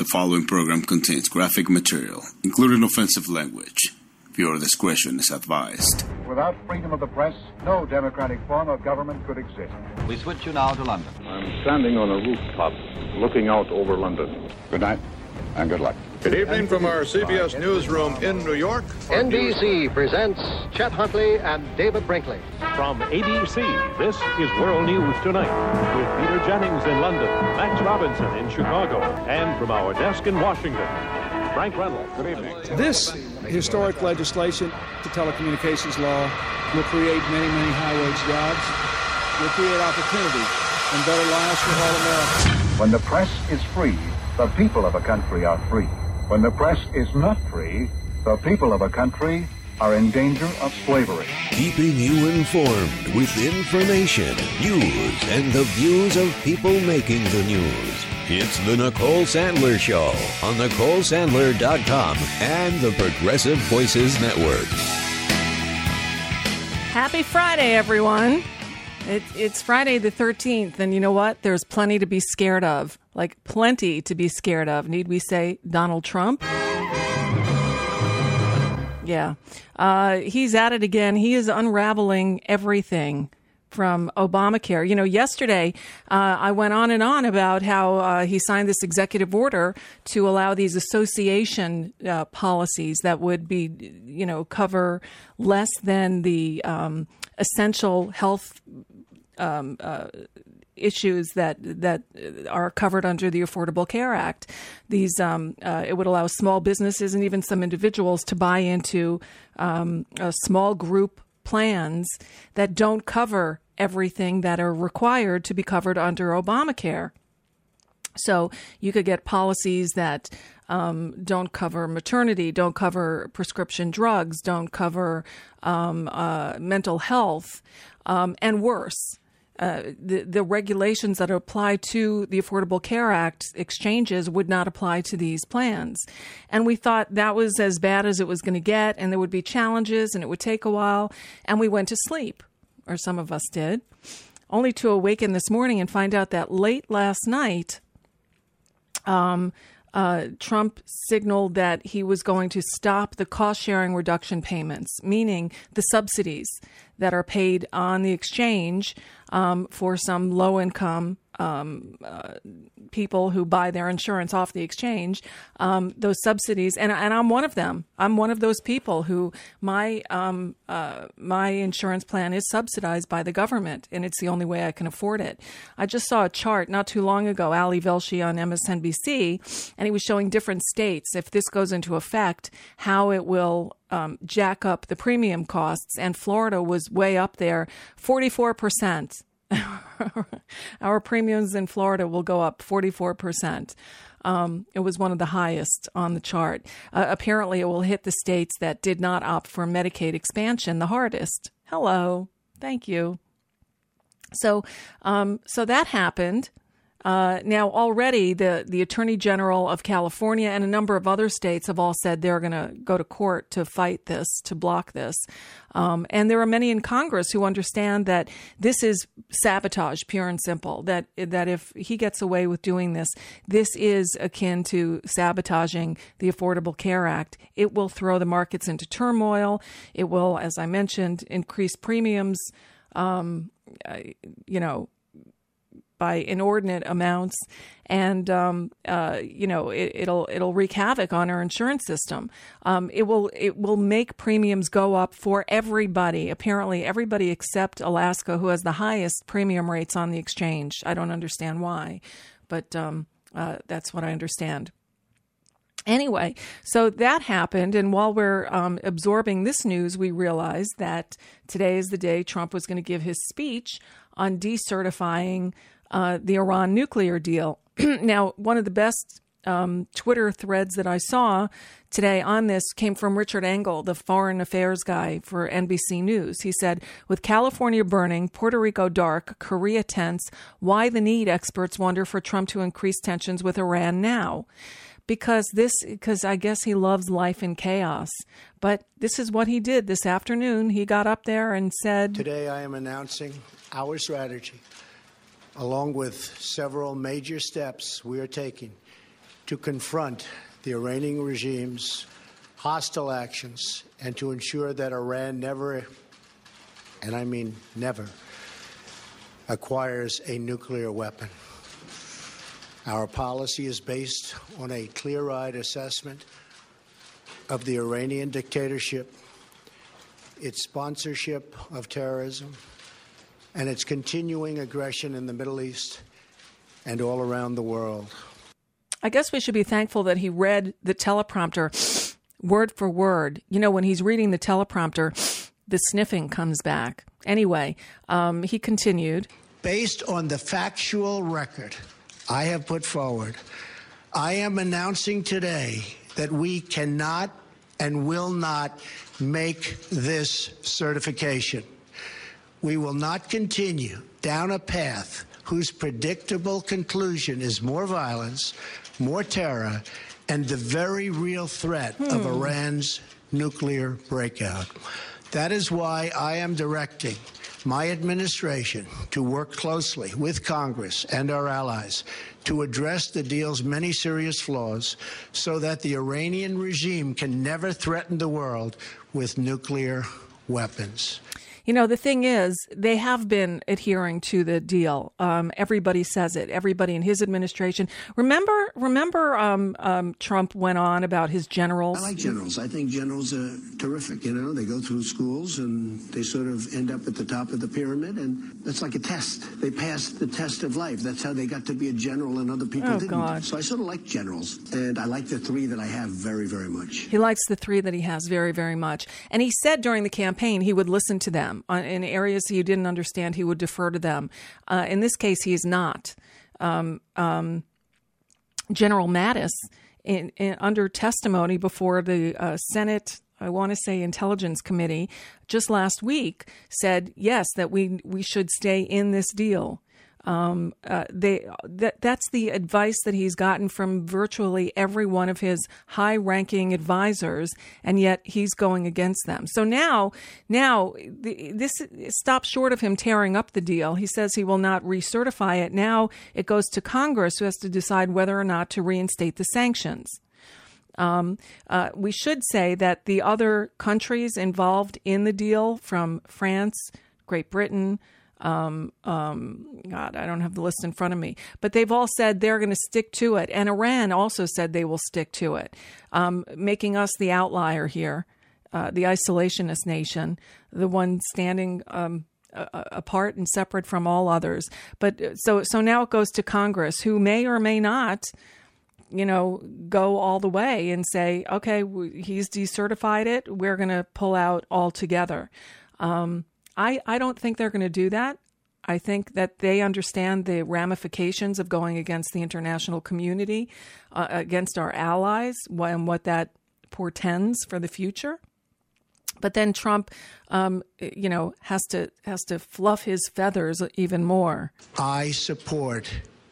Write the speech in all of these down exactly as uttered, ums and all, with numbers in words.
The following program contains graphic material, including offensive language. Viewer discretion is advised. Without freedom of the press, no democratic form of government could exist. We switch you now to London. I'm standing on a rooftop looking out over London. Good night and good luck. Good evening from our C B S newsroom in New York. N B C presents Chet Huntley and David Brinkley. From A B C, this is World News Tonight with Peter Jennings in London, Max Robinson in Chicago, and from our desk in Washington, Frank Reynolds. Good evening. This historic legislation, the telecommunications law, will create many, many high-wage jobs, will create opportunity and better lives for all Americans. When the press is free, the people of a country are free. When the press is not free, the people of a country are in danger of slavery. Keeping you informed with information, news, and the views of people making the news. It's the Nicole Sandler Show on Nicole Sandler dot com and the Progressive Voices Network. Happy Friday, everyone. It, it's Friday the thirteenth, and you know what? There's plenty to be scared of. Like, plenty to be scared of. Need we say Donald Trump? Yeah. Uh, he's at it again. He is unraveling everything from Obamacare. You know, yesterday uh, I went on and on about how uh, he signed this executive order to allow these association uh, policies that would be, you know, cover less than the um, essential health um, uh, issues that that are covered under the Affordable Care Act. These um, uh, it would allow small businesses and even some individuals to buy into um, a small group plans that don't cover everything that are required to be covered under Obamacare. So you could get policies that um, don't cover maternity, don't cover prescription drugs, don't cover um, uh, mental health, um, and worse. Uh, the, the regulations that apply to the Affordable Care Act exchanges would not apply to these plans. And we thought that was as bad as it was going to get, and there would be challenges, and it would take a while, and we went to sleep, or some of us did, only to awaken this morning and find out that late last night, um, uh, Trump signaled that he was going to stop the cost-sharing reduction payments, meaning the subsidies that are paid on the exchange um, for some low-income um, uh, people who buy their insurance off the exchange, um, those subsidies, and, and I'm one of them. I'm one of those people who my um, uh, my insurance plan is subsidized by the government, and it's the only way I can afford it. I just saw a chart not too long ago, Ali Velshi on M S N B C, and he was showing different states, if this goes into effect, how it will um, jack up the premium costs, and Florida was way up there, forty-four percent. Our premiums in Florida will go up forty-four percent. Um, it was one of the highest on the chart. Uh, apparently, it will hit the states that did not opt for Medicaid expansion the hardest. Hello. Thank you. So, um, so that happened. Uh, now, already the, the Attorney General of California and a number of other states have all said they're going to go to court to fight this, to block this. Um, and there are many in Congress who understand that this is sabotage, pure and simple, that that if he gets away with doing this, this is akin to sabotaging the Affordable Care Act. It will throw the markets into turmoil. It will, as I mentioned, increase premiums, um, you know, by inordinate amounts, and um, uh, you know it, it'll it'll wreak havoc on our insurance system. Um, it will it will make premiums go up for everybody. Apparently, everybody except Alaska, who has the highest premium rates on the exchange. I don't understand why, but um, uh, that's what I understand. Anyway, so that happened, and while we're um, absorbing this news, we realized that today is the day Trump was going to give his speech on decertifying Uh, the Iran nuclear deal. Now, one of the best um, Twitter threads that I saw today on this came from Richard Engel, the foreign affairs guy for N B C News. He said, with California burning, Puerto Rico dark, Korea tense, why the need, experts wonder, for Trump to increase tensions with Iran now? Because this, because I guess he loves life in chaos. But this is what he did this afternoon. He got up there and said, today I am announcing our strategy, along with several major steps we are taking to confront the Iranian regime's hostile actions and to ensure that Iran never, and I mean never, acquires a nuclear weapon. Our policy is based on a clear-eyed assessment of the Iranian dictatorship, its sponsorship of terrorism, and its continuing aggression in the Middle East and all around the world. I guess we should be thankful that he read the teleprompter word for word. You know, when he's reading the teleprompter, the sniffing comes back. Anyway, um, he continued. Based on the factual record I have put forward, I am announcing today that we cannot and will not make this certification. We will not continue down a path whose predictable conclusion is more violence, more terror, and the very real threat hmm. of Iran's nuclear breakout. That is why I am directing my administration to work closely with Congress and our allies to address the deal's many serious flaws so that the Iranian regime can never threaten the world with nuclear weapons. You know, the thing is, they have been adhering to the deal. Um, everybody says it. Everybody in his administration. Remember, remember, um, um, Trump went on about his generals. I like generals. I think generals are terrific. You know, they go through schools and they sort of end up at the top of the pyramid, and it's like a test. They passed the test of life. That's how they got to be a general, and other people oh, didn't. God. So I sort of like generals, and I like the three that I have very, very much. He likes the three that he has very, very much. And he said during the campaign he would listen to them. In areas he didn't understand, he would defer to them. Uh, in this case, he is not. Um, um, General Mattis, in, in, under testimony before the uh, Senate, I want to say Intelligence Committee, just last week, said, yes, that we we should stay in this deal. Um, uh, they that that's the advice that he's gotten from virtually every one of his high-ranking advisors, and yet he's going against them. So now, now the, this stops short of him tearing up the deal. He says he will not recertify it. Now it goes to Congress, who has to decide whether or not to reinstate the sanctions. Um, uh, we should say that the other countries involved in the deal, from France, Great Britain, Um, um, God, I don't have the list in front of me, but they've all said they're going to stick to it. And Iran also said they will stick to it, um, making us the outlier here, uh, the isolationist nation, the one standing um, a- apart and separate from all others. But so, so now it goes to Congress, who may or may not, you know, go all the way and say, okay, he's decertified it, we're going to pull out altogether. Um, I, I don't think they're going to do that. I think that they understand the ramifications of going against the international community, uh, against our allies, and what that portends for the future. But then Trump, um, you know, has to has to fluff his feathers even more. I support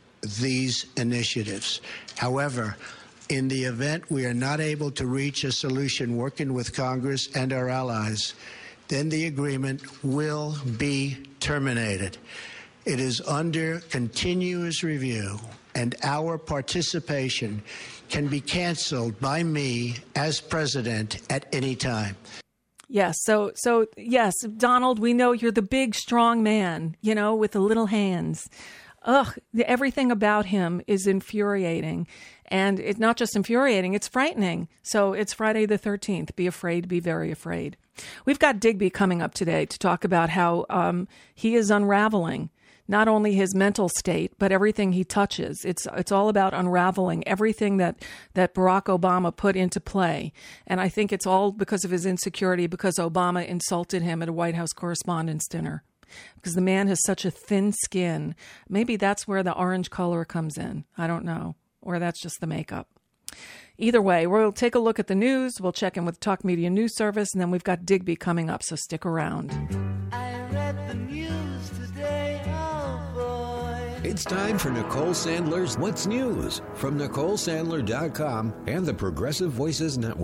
these initiatives. However, in the event we are not able to reach a solution working with Congress and our allies, then the agreement will be terminated. It is under continuous review, and our participation can be canceled by me as president at any time. Yes. So, so yes, Donald, we know you're the big, strong man, you know, with the little hands. Ugh, everything about him is infuriating. And it's not just infuriating, it's frightening. So it's Friday the thirteenth. Be afraid, be very afraid. We've got Digby coming up today to talk about how um, he is unraveling not only his mental state, but everything he touches. It's it's all about unraveling everything that, that Barack Obama put into play. And I think it's all because of his insecurity, because Obama insulted him at a White House Correspondents' Dinner. Because the man has such a thin skin. Maybe that's where the orange color comes in. I don't know. Or that's just the makeup. Either way, we'll take a look at the news. We'll check in with Talk Media News Service, and then we've got Digby coming up, so stick around. I read the news today, oh boy. It's time for Nicole Sandler's What's News from Nicole Sandler dot com and the Progressive Voices Network.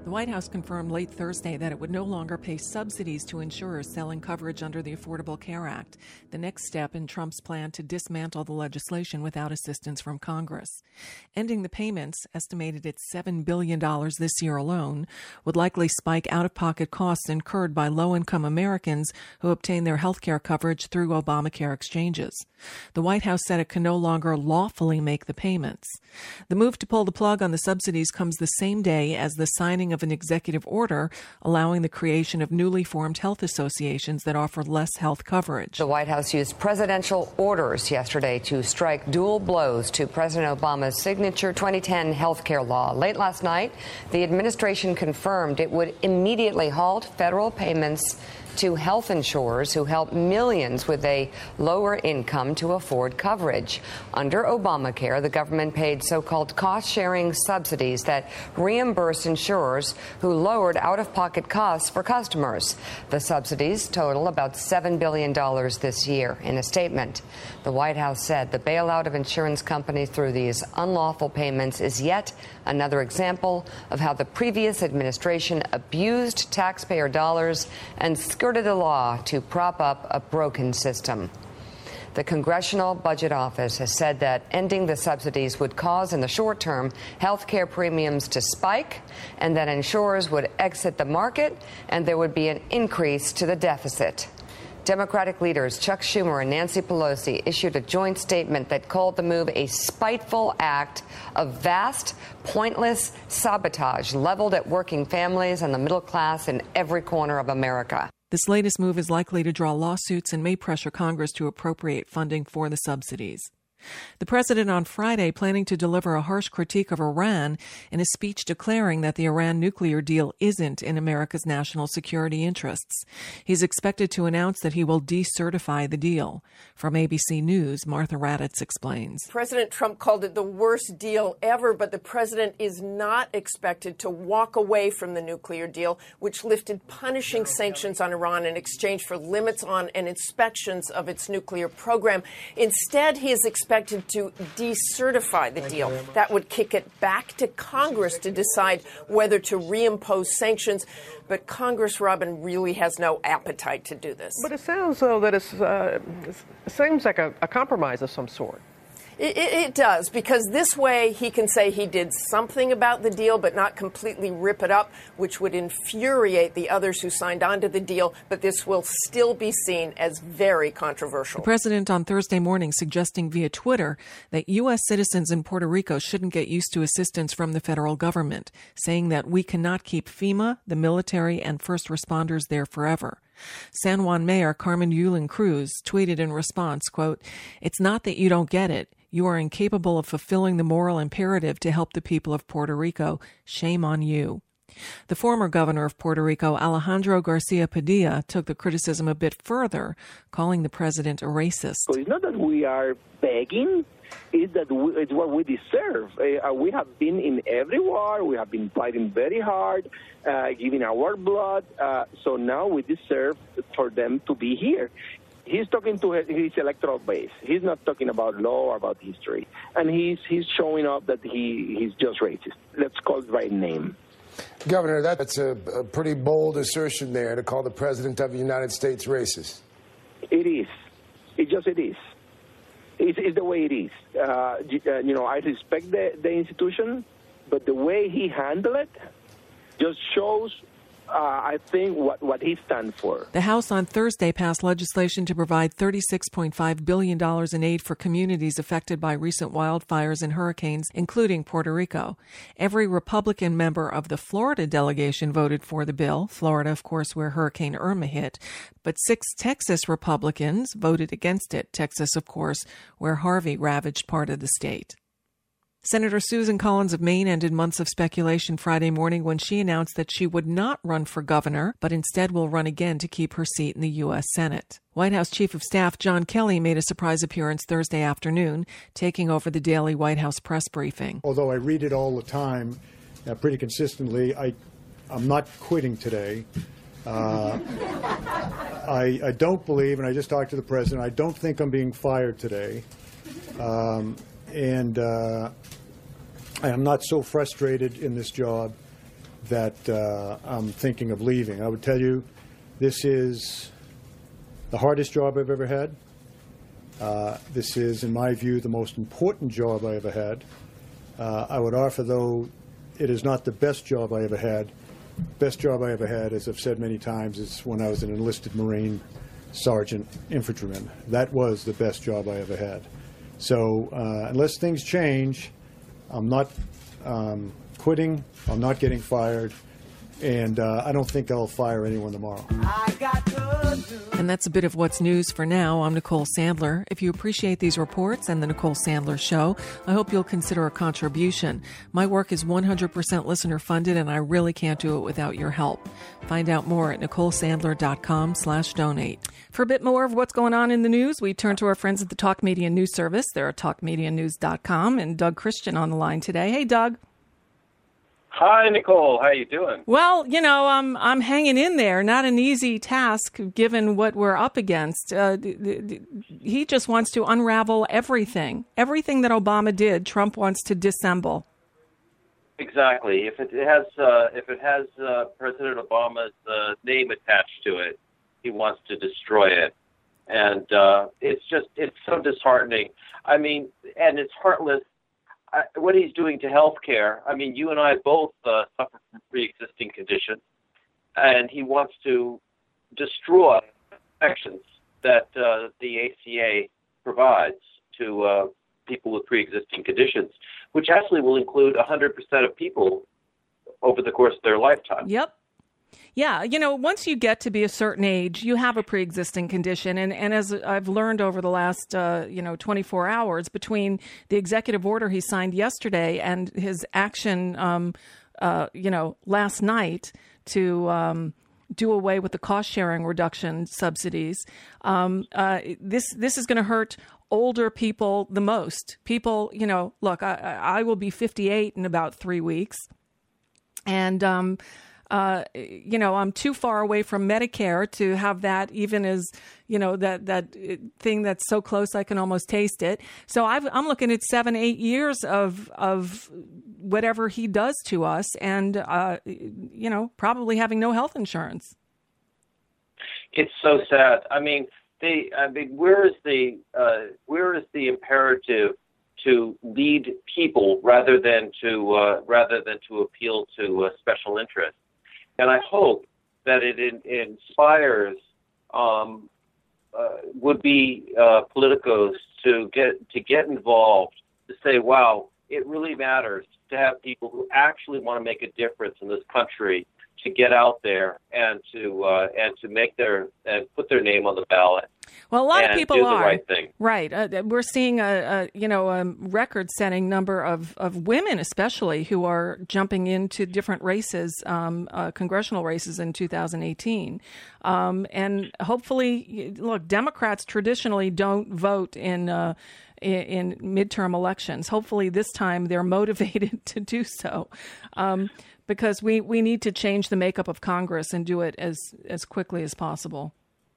The White House confirmed late Thursday that it would no longer pay subsidies to insurers selling coverage under the Affordable Care Act, the next step in Trump's plan to dismantle the legislation without assistance from Congress. Ending the payments, estimated at seven billion dollars this year alone, would likely spike out-of-pocket costs incurred by low-income Americans who obtain their health care coverage through Obamacare exchanges. The White House said it can no longer lawfully make the payments. The move to pull the plug on the subsidies comes the same day as the signing of an executive order allowing the creation of newly formed health associations that offer less health coverage. The White House used presidential orders yesterday to strike dual blows to President Obama's signature twenty ten health care law. Late last night, the administration confirmed it would immediately halt federal payments to health insurers who help millions with a lower income to afford coverage. Under Obamacare, the government paid so-called cost-sharing subsidies that reimbursed insurers who lowered out-of-pocket costs for customers. The subsidies total about seven billion dollars this year. In a statement, the White House said the bailout of insurance companies through these unlawful payments is yet another example of how the previous administration abused taxpayer dollars and skirted a law to prop up a broken system. The Congressional Budget Office has said that ending the subsidies would cause, in the short term, health care premiums to spike, and that insurers would exit the market, and there would be an increase to the deficit. Democratic leaders Chuck Schumer and Nancy Pelosi issued a joint statement that called the move a spiteful act of vast, pointless sabotage leveled at working families and the middle class in every corner of America. This latest move is likely to draw lawsuits and may pressure Congress to appropriate funding for the subsidies. The president on Friday planning to deliver a harsh critique of Iran in a speech declaring that the Iran nuclear deal isn't in America's national security interests. He's expected to announce that he will decertify the deal. From A B C News, Martha Raddatz explains. President Trump called it the worst deal ever, but the president is not expected to walk away from the nuclear deal, which lifted punishing sanctions on Iran in exchange for limits on and inspections of its nuclear program. Instead, he is expected to decertify the deal. That would kick it back to Congress to decide whether to reimpose sanctions. But Congress, Robin, really has no appetite to do this. But it sounds, though, that it's, uh, it seems like a, a compromise of some sort. It, it, it does, because this way he can say he did something about the deal but not completely rip it up, which would infuriate the others who signed on to the deal. But this will still be seen as very controversial. The president on Thursday morning suggesting via Twitter that U S citizens in Puerto Rico shouldn't get used to assistance from the federal government, saying that we cannot keep FEMA, the military, and first responders there forever. San Juan Mayor Carmen Yulín Cruz tweeted in response, quote, "It's not that you don't get it. You are incapable of fulfilling the moral imperative to help the people of Puerto Rico. Shame on you." The former governor of Puerto Rico, Alejandro Garcia Padilla, took the criticism a bit further, calling the president a racist. So it's not that we are begging, it's that we, it's what we deserve. Uh, we have been in every war, we have been fighting very hard, uh, giving our blood, uh, so now we deserve for them to be here. He's talking to his electoral base. He's not talking about law or about history. And he's he's showing up that he, he's just racist. Let's call it by name. Governor, that's a, a pretty bold assertion there, to call the President of the United States racist. It is. It just it is. It's, it's the way it is. Uh, you know, I respect the, the institution, but the way he handled it just shows, uh, I think, what, what he stands for. The House on Thursday passed legislation to provide thirty-six point five billion dollars in aid for communities affected by recent wildfires and hurricanes, including Puerto Rico. Every Republican member of the Florida delegation voted for the bill. Florida, of course, where Hurricane Irma hit. But six Texas Republicans voted against it. Texas, of course, where Harvey ravaged part of the state. Senator Susan Collins of Maine ended months of speculation Friday morning when she announced that she would not run for governor, but instead will run again to keep her seat in the U S Senate. White House Chief of Staff John Kelly made a surprise appearance Thursday afternoon, taking over the daily White House press briefing. Although I read it all the time, uh, pretty consistently, I, I'm not quitting today. Uh, I, I don't believe, and I just talked to the president, I don't think I'm being fired today. Um, and uh, I am not so frustrated in this job that uh, I'm thinking of leaving. I would tell you this is the hardest job I've ever had. Uh, this is, in my view, the most important job I ever had. Uh, I would offer, though, it is not the best job I ever had. Best job I ever had, as I've said many times, is when I was an enlisted Marine sergeant infantryman. That was the best job I ever had. So uh, unless things change, I'm not um, quitting, I'm not getting fired, and uh, I don't think I'll fire anyone tomorrow. And that's a bit of what's news for now. I'm Nicole Sandler. If you appreciate these reports and the Nicole Sandler Show, I hope you'll consider a contribution. My work is one hundred percent listener funded, and I really can't do it without your help. Find out more at NicoleSandler.com slash donate. For a bit more of what's going on in the news, we turn to our friends at the Talk Media News Service. They're at talk media news dot com, and Doug Christian on the line today. Hey, Doug. Hi, Nicole. How you doing? Well, you know, I'm I'm hanging in there. Not an easy task given what we're up against. Uh, th- th- he just wants to unravel everything. Everything that Obama did, Trump wants to disassemble. Exactly. If it has uh, if it has uh, President Obama's uh, name attached to it, he wants to destroy it. And uh, it's just it's so disheartening. I mean, and it's heartless. I, what he's doing to health care, I mean, you and I both uh, suffer from pre-existing conditions, and he wants to destroy protections that uh, the A C A provides to uh, people with pre-existing conditions, which actually will include one hundred percent of people over the course of their lifetime. Yep. Yeah, you know, once you get to be a certain age, you have a pre-existing condition. And, and as I've learned over the last, uh, you know, twenty-four hours, between the executive order he signed yesterday and his action, um, uh, you know, last night to um, do away with the cost-sharing reduction subsidies, um, uh, this this is going to hurt older people the most. People, you know, look, I, I will be fifty-eight in about three weeks. And, um Uh, you know, I'm too far away from Medicare to have that even as, you know, that, that thing that's so close I can almost taste it. So I've, I'm looking at seven, eight years of of whatever he does to us and, uh, you know, probably having no health insurance. It's so sad. I mean, they, I mean, where is the uh, where is the imperative to lead people rather than to uh, rather than to appeal to uh, special interests? And I hope that it in, inspires um, uh, would-be uh, politicos to get to get involved, to say, wow, it really matters to have people who actually want to make a difference in this country to get out there and to uh, and to make their and put their name on the ballot. Well, a lot and of people do the are right thing. Right. Uh, we're seeing a, a you know a record-setting number of, of women, especially, who are jumping into different races, um, uh, congressional races in two thousand eighteen, um, and hopefully, look, Democrats traditionally don't vote in. Uh, in midterm elections. Hopefully this time they're motivated to do so, um, because we, we need to change the makeup of Congress and do it as, as quickly as possible.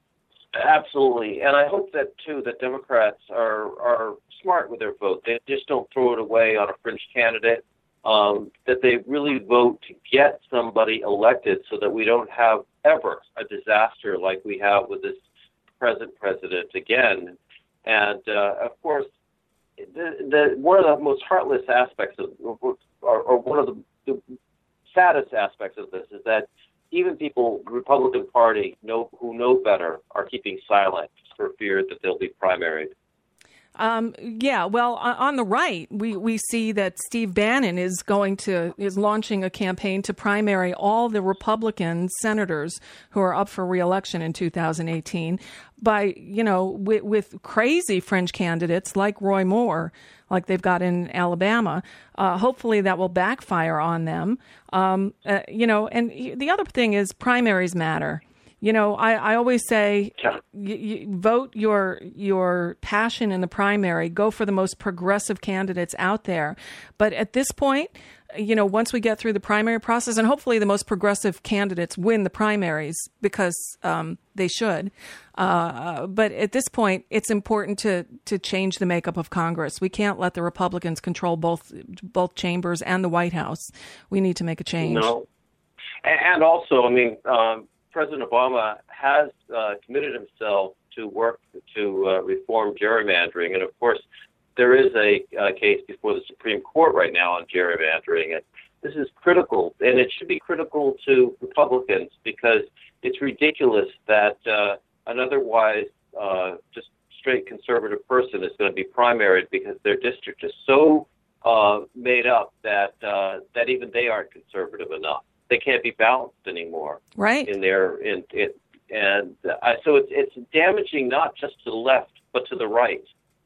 Absolutely. And I hope that, too, that Democrats are, are smart with their vote. They just don't throw it away on a fringe candidate, um, that they really vote to get somebody elected so that we don't have ever a disaster like we have with this present president again. And, uh, of course, the, the one of the most heartless aspects of, or, or one of the, the saddest aspects of this is that even people, the Republican Party, know, who know better, are keeping silent for fear that they'll be primaried. Um, yeah, well, on the right, we, we see that Steve Bannon is going to is launching a campaign to primary all the Republican senators who are up for re-election in two thousand eighteen by, you know, with, with crazy fringe candidates like Roy Moore, like they've got in Alabama. Uh, hopefully that will backfire on them. Um, uh, you know, and the other thing is primaries matter. You know, I, I always say, you, you vote your your passion in the primary. Go for the most progressive candidates out there. But at this point, you know, once we get through the primary process, and hopefully the most progressive candidates win the primaries because um, they should. Uh, but at this point, it's important to to change the makeup of Congress. We can't let the Republicans control both both chambers and the White House. We need to make a change. No. And also, I mean, um, President Obama has uh, committed himself to work to uh, reform gerrymandering. And of course, there is a, a case before the Supreme Court right now on gerrymandering. And this is critical, and it should be critical to Republicans because it's ridiculous that uh, an otherwise uh, just straight conservative person is going to be primaried because their district is so uh, made up that uh, that even they aren't conservative enough. They can't be balanced anymore. Right. In their in it, and uh, so it's it's damaging not just to the left but to the right.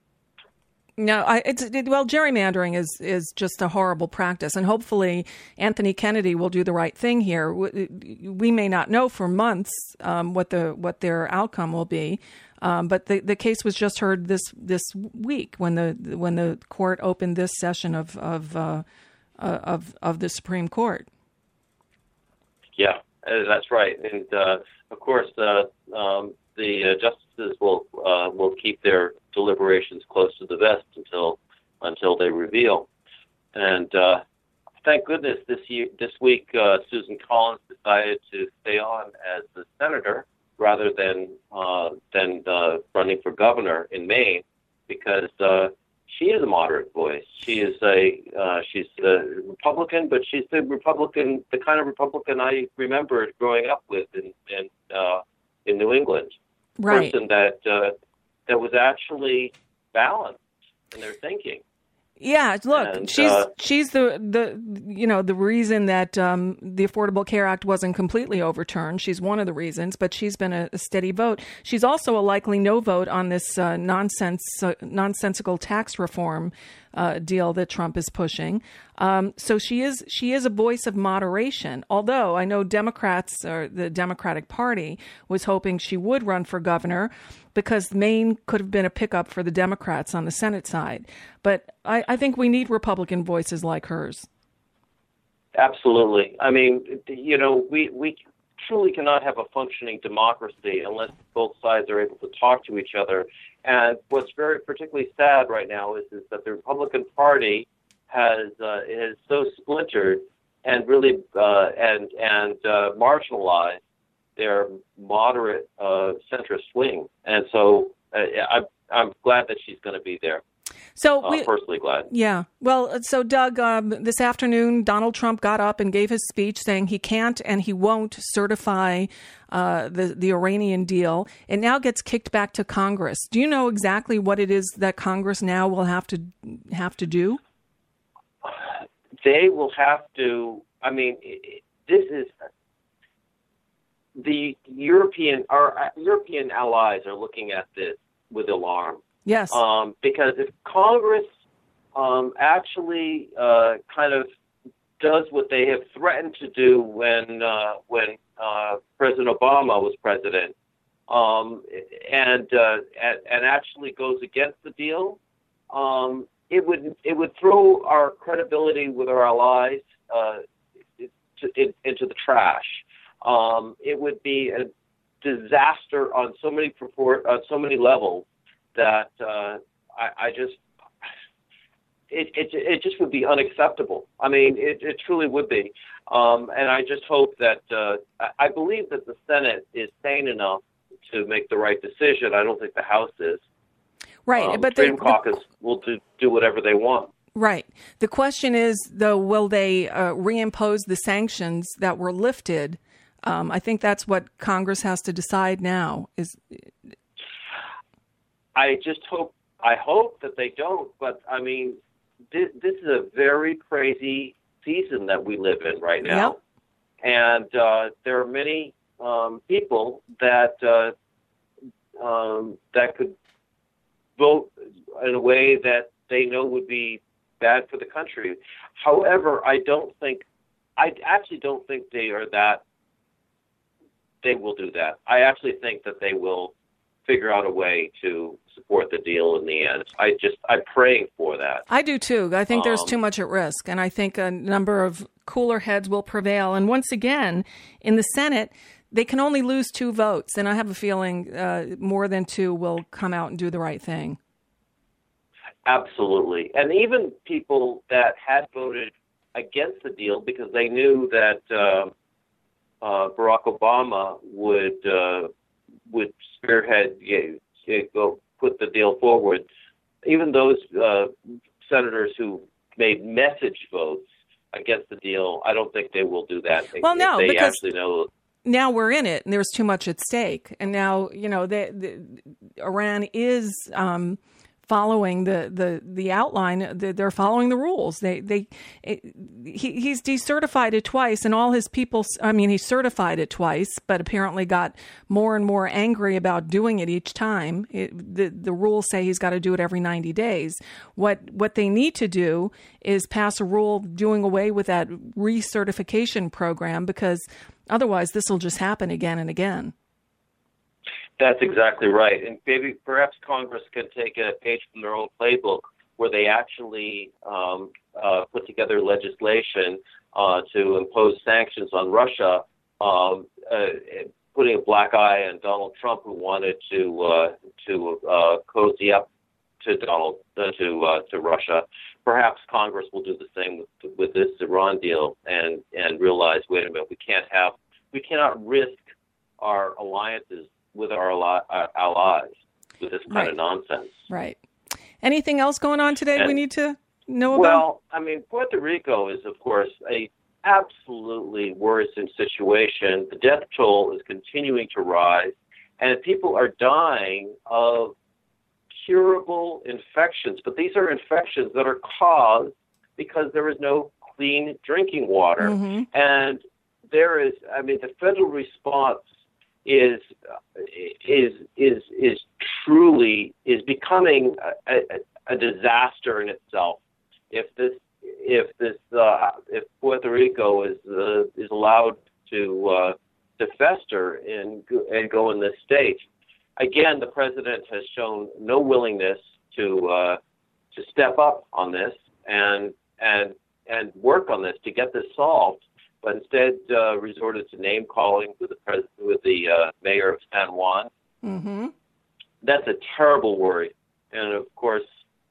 No, I, it's it, well, gerrymandering is is just a horrible practice, and hopefully Anthony Kennedy will do the right thing here. We, we may not know for months um, what the what their outcome will be, um, but the, the case was just heard this this week when the when the court opened this session of of uh, of of the Supreme Court. Yeah, that's right, and uh, of course uh, um, the uh, justices will uh, will keep their deliberations close to the vest until until they reveal. And uh, thank goodness this year, this week, uh, Susan Collins decided to stay on as the senator rather than uh, than uh, running for governor in Maine, because uh, she is a moderate voice. She is a uh, she's a Republican, but she's the Republican, the kind of Republican I remembered growing up with in in, uh, in New England. Right. Person that uh, that was actually balanced in their thinking. Yeah, look, and, she's uh, she's the, the you know the reason that um, the Affordable Care Act wasn't completely overturned. She's one of the reasons, but she's been a, a steady vote. She's also a likely no vote on this uh, nonsense uh, nonsensical tax reform uh, deal that Trump is pushing. Um, so she is she is a voice of moderation. Although I know Democrats or the Democratic Party was hoping she would run for governor, because Maine could have been a pickup for the Democrats on the Senate side. But I, I think we need Republican voices like hers. Absolutely. I mean, you know, we, we truly cannot have a functioning democracy unless both sides are able to talk to each other. And what's very particularly sad right now is, is that the Republican Party has uh, is so splintered and really uh, and and uh, marginalized their moderate uh, centrist wing, and so uh, I, I'm glad that she's going to be there. So uh, we, personally glad. Yeah. Well, so Doug, um, this afternoon, Donald Trump got up and gave his speech saying he can't and he won't certify uh, the the Iranian deal. It now gets kicked back to Congress. Do you know exactly what it is that Congress now will have to have to do? They will have to. I mean, this is. The European, our European allies are looking at this with alarm. Yes. Um, because if Congress um, actually uh, kind of does what they have threatened to do when uh, when uh, President Obama was president, um, and, uh, and and actually goes against the deal, um, it would it would throw our credibility with our allies uh, to, in, into the trash. Um, it would be a disaster on so many purport, on so many levels that uh, I, I just it, it it just would be unacceptable. I mean, it, it truly would be, um, and I just hope that uh, I believe that the Senate is sane enough to make the right decision. I don't think the House is. Right, um, but the Freedom the, Caucus will do, do whatever they want. Right. The question is, though, will they uh, reimpose the sanctions that were lifted? Um, I think that's what Congress has to decide now. Is I just hope I hope that they don't. But I mean, this, this is a very crazy season that we live in right now, yep. and uh, there are many um, people that uh, um, that could vote in a way that they know would be bad for the country. However, I don't think I actually don't think they are that. They will do that. I actually think that they will figure out a way to support the deal in the end. I just, I'm praying for that. I do too. I think there's um, too much at risk, and I think a number of cooler heads will prevail. And once again, in the Senate, they can only lose two votes, and I have a feeling uh, more than two will come out and do the right thing. Absolutely. And even people that had voted against the deal because they knew that uh, uh, Barack Obama would uh, would spearhead, yeah, go put the deal forward. Even those uh, senators who made message votes against the deal, I don't think they will do that. Well, if no, they because actually know. Now we're in it, and there's too much at stake. And now, you know, the, the, Iran is um, following the, the, the outline. They're following the rules. They they it, he, he's decertified it twice, and all his people. I mean, he certified it twice, but apparently got more and more angry about doing it each time. It, the the rules say he's got to do it every ninety days. What what they need to do is pass a rule doing away with that recertification program, because otherwise this will just happen again and again. That's exactly right. And maybe perhaps Congress could take a page from their own playbook where they actually um, uh, put together legislation uh, to impose sanctions on Russia, um, uh, putting a black eye on Donald Trump, who wanted to uh, to uh, cozy up to Donald uh, to uh, to Russia. Perhaps Congress will do the same with, with this Iran deal and and realize, wait a minute, we can't have we cannot risk our alliances with our allies with this kind right. of nonsense. Right. Anything else going on today and, we need to know about? Well, I mean, Puerto Rico is, of course, a absolutely worrisome situation. The death toll is continuing to rise, and people are dying of curable infections. But these are infections that are caused because there is no clean drinking water. Mm-hmm. And there is, I mean, the federal response is is is is truly is becoming a, a, a disaster in itself. If this if this uh, if Puerto Rico is uh, is allowed to uh, to fester and and go in this state, again, the president has shown no willingness to uh, to step up on this and and and work on this to get this solved. But instead uh, resorted to name calling with the president, with the uh, mayor of San Juan. Mm-hmm. That's a terrible worry, and of course,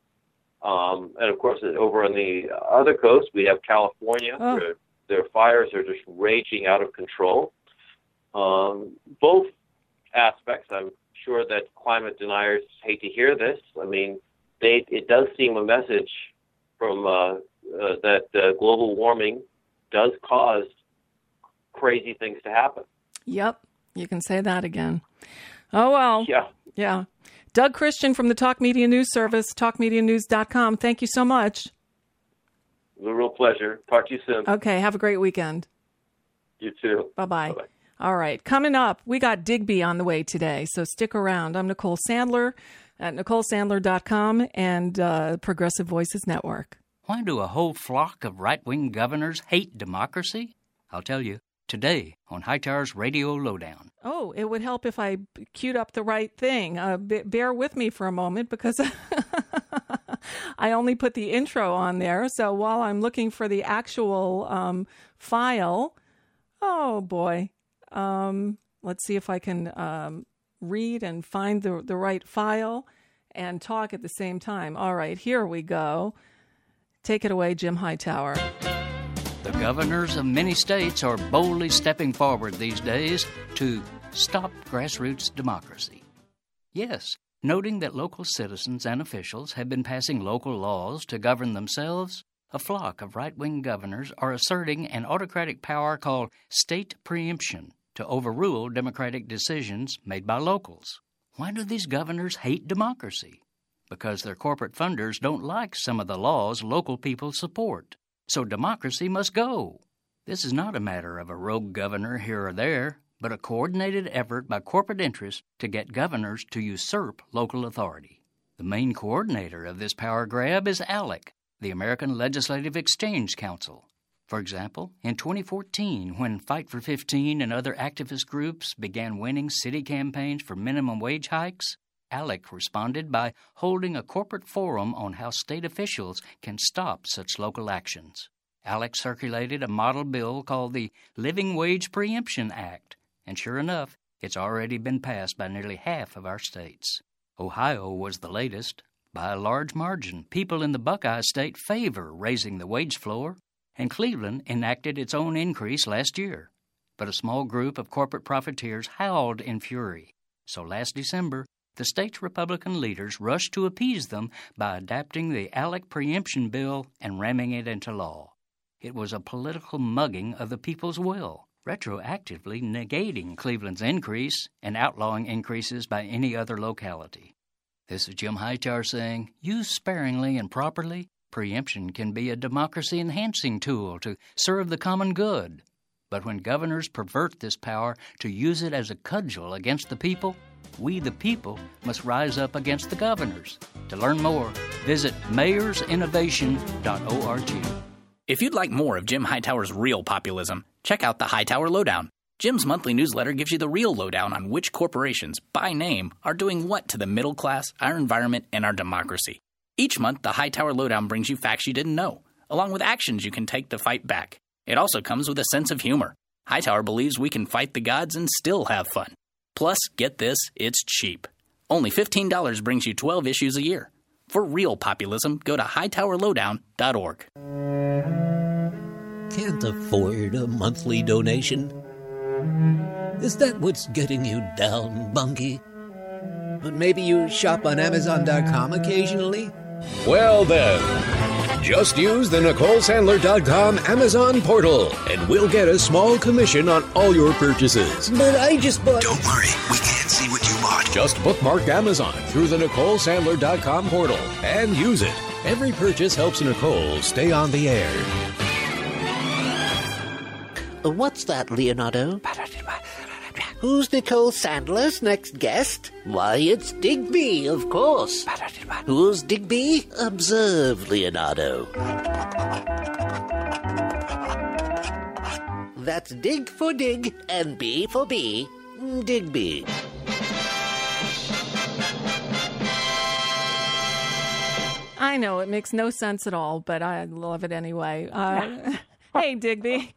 um, and of course, over on the other coast, we have California. Oh. Where their fires are just raging out of control. Um, both aspects, I'm sure that climate deniers hate to hear this. I mean, they it does seem a message from uh, uh, that uh, global warming does cause crazy things to happen. Yep, you can say that again. Oh, well. Yeah. Yeah. Doug Christian from the Talk Media News Service, talk media news dot com. Thank you so much. It was a real pleasure. Talk to you soon. Okay, have a great weekend. You too. Bye-bye. Bye-bye. All right, coming up, we got Digby on the way today, so stick around. I'm Nicole Sandler at nicole sandler dot com and uh, Progressive Voices Network. Why do a whole flock of right-wing governors hate democracy? I'll tell you today on Hightower's Radio Lowdown. Oh, it would help if I queued up the right thing. Uh, b- bear with me for a moment because I only put the intro on there. So while I'm looking for the actual um, file, oh boy, um, let's see if I can um, read and find the, the right file and talk at the same time. All right, here we go. Take it away, Jim Hightower. The governors of many states are boldly stepping forward these days to stop grassroots democracy. Yes, noting that local citizens and officials have been passing local laws to govern themselves, a flock of right-wing governors are asserting an autocratic power called state preemption to overrule democratic decisions made by locals. Why do these governors hate democracy? Because their corporate funders don't like some of the laws local people support. So democracy must go. This is not a matter of a rogue governor here or there, but a coordinated effort by corporate interests to get governors to usurp local authority. The main coordinator of this power grab is ALEC, the American Legislative Exchange Council. For example, in twenty fourteen, when Fight for fifteen and other activist groups began winning city campaigns for minimum wage hikes, ALEC responded by holding a corporate forum on how state officials can stop such local actions. ALEC circulated a model bill called the Living Wage Preemption Act, and sure enough, it's already been passed by nearly half of our states. Ohio was the latest. By a large margin, people in the Buckeye State favor raising the wage floor, and Cleveland enacted its own increase last year. but a small group of corporate profiteers howled in fury. So last December, the state's Republican leaders rushed to appease them by adapting the ALEC preemption bill and ramming it into law. It was a political mugging of the people's will, retroactively negating Cleveland's increase and outlawing increases by any other locality. This is Jim Hightower saying, used sparingly and properly, preemption can be a democracy-enhancing tool to serve the common good. But when governors pervert this power to use it as a cudgel against the people, we the people must rise up against the governors. To learn more, visit mayors innovation dot org. If you'd like more of Jim Hightower's real populism, check out the Hightower Lowdown. Jim's monthly newsletter gives you the real lowdown on which corporations, by name, are doing what to the middle class, our environment, and our democracy. Each month, the Hightower Lowdown brings you facts you didn't know, along with actions you can take to fight back. It also comes with a sense of humor. Hightower believes we can fight the gods and still have fun. Plus, get this, it's cheap. Only fifteen dollars brings you twelve issues a year. For real populism, go to hightower lowdown dot org. Can't afford a monthly donation? Is that what's getting you down, Bunky? But maybe you shop on amazon dot com occasionally? Well then, just use the Nicole Sandler dot com Amazon portal, and we'll get a small commission on all your purchases. But I just bought... Don't worry, we can't see what you bought. Just bookmark Amazon through the Nicole Sandler dot com portal and use it. Every purchase helps Nicole stay on the air. What's that, Leonardo? Who's Nicole Sandler's next guest? Why, it's Digby, of course. Who's Digby? Observe, Leonardo. That's dig for dig and B for B. Digby. I know, it makes no sense at all, but I love it anyway. Uh, hey, Digby.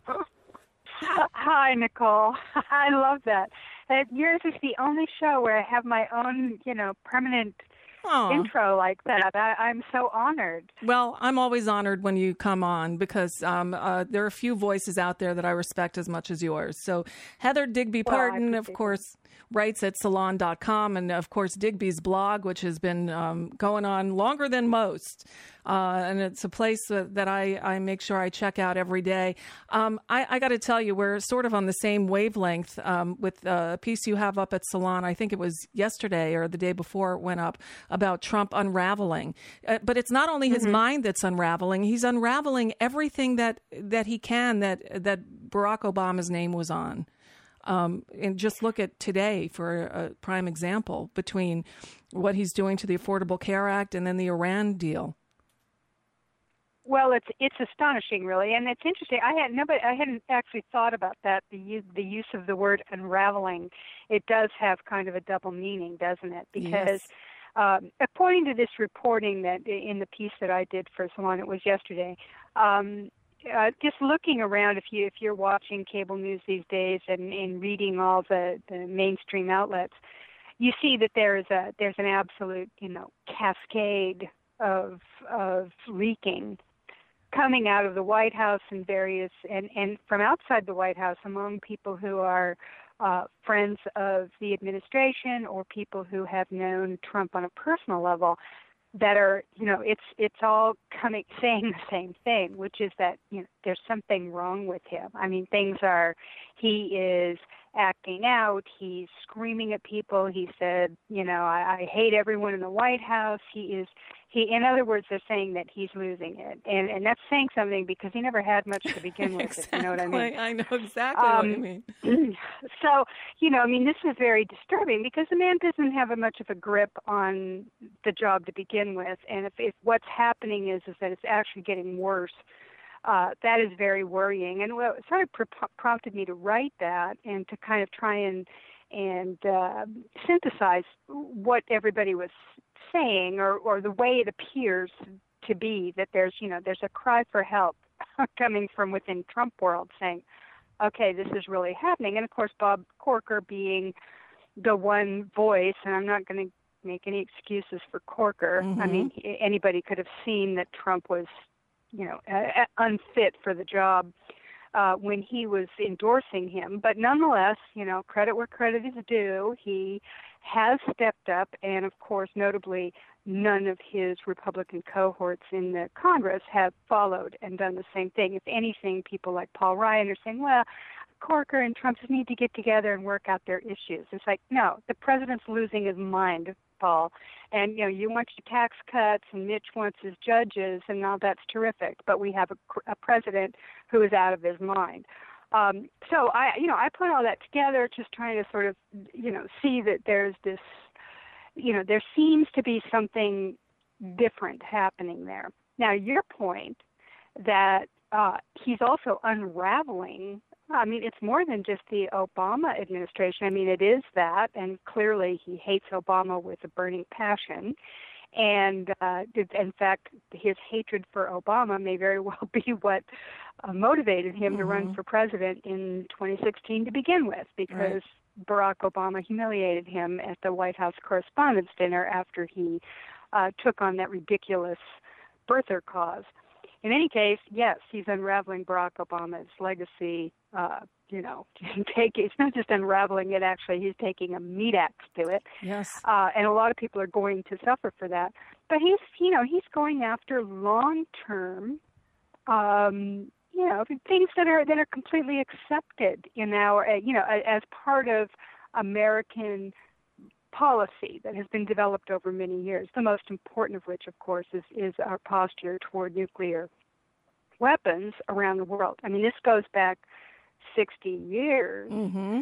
Hi, Nicole. I love that. Uh, yours is the only show where I have my own, you know, permanent Aww. intro like that. I, I'm so honored. Well, I'm always honored when you come on because um, uh, there are a few voices out there that I respect as much as yours. So Heather Digby well, Parton, of course, writes at salon dot com, and of course Digby's blog, which has been um, going on longer than most. Uh, and it's a place that, that I, I make sure I check out every day. Um, I, I got to tell you, we're sort of on the same wavelength um, with a piece you have up at Salon. I think it was yesterday or the day before it went up about Trump unraveling. Uh, but it's not only his mm-hmm. mind that's unraveling; he's unraveling everything that that he can that that Barack Obama's name was on. Um, and just look at today for a prime example between what he's doing to the Affordable Care Act and then the Iran deal. Well, it's it's astonishing, really, and it's interesting. I had nobody, I hadn't actually thought about that. The use, the use of the word unraveling, it does have kind of a double meaning, doesn't it? Because yes. um, according to this reporting that in the piece that I did for Salon, it was yesterday. Um, uh, just looking around, if you if you're watching cable news these days and, and reading all the, the mainstream outlets, you see that there is a there's an absolute you know cascade of of leaking coming out of the White House and various, and, and from outside the White House among people who are uh, friends of the administration or people who have known Trump on a personal level that are, you know, it's it's all coming, saying the same thing, which is that, you know, there's something wrong with him. I mean, things are, he is acting out, he's screaming at people, he said, you know, I, I hate everyone in the White House, he is, He, in other words, they're saying that he's losing it, and and that's saying something because he never had much to begin with. Exactly. If you know what I mean? I know exactly um, what you mean. So, you know, I mean, this is very disturbing because the man doesn't have a much of a grip on the job to begin with, and if, if what's happening is is that it's actually getting worse, uh, that is very worrying. And what sort of pr- prompted me to write that and to kind of try and and uh, synthesize what everybody was saying, or, or the way it appears to be, that there's, you know, there's a cry for help coming from within Trump world saying, okay, this is really happening. And of course, Bob Corker being the one voice, and I'm not going to make any excuses for Corker. Mm-hmm. I mean, anybody could have seen that Trump was, you know, uh, unfit for the job. uh, when he was endorsing him. But nonetheless, you know, credit where credit is due. He has stepped up, and of course, notably, none of his Republican cohorts in the Congress have followed and done the same thing. If anything, people like Paul Ryan are saying, well, Corker and Trump just need to get together and work out their issues. It's like, no, the president's losing his mind, Paul. And, you know, you want your tax cuts and Mitch wants his judges and all that's terrific, but we have a, a president who is out of his mind. Um, so, I, you know, I put all that together just trying to sort of, you know, see that there's this, you know, there seems to be something different happening there. Now, your point that uh, he's also unraveling, I mean, it's more than just the Obama administration. I mean, it is that, and clearly he hates Obama with a burning passion. And uh, in fact, his hatred for Obama may very well be what uh, motivated him mm-hmm. to run for president in twenty sixteen to begin with, because right. Barack Obama humiliated him at the White House Correspondents' Dinner after he uh, took on that ridiculous birther cause. In any case, yes, he's unraveling Barack Obama's legacy. Uh, you know, take it's not just unraveling it. Actually, he's taking a meat axe to it. Yes. Uh, and a lot of people are going to suffer for that. But he's, you know, he's going after long-term, um, you know, things that are that are completely accepted in our, uh, you know, as part of American policy that has been developed over many years, the most important of which, of course, is, is our posture toward nuclear weapons around the world. I mean, this goes back sixty years, mm-hmm.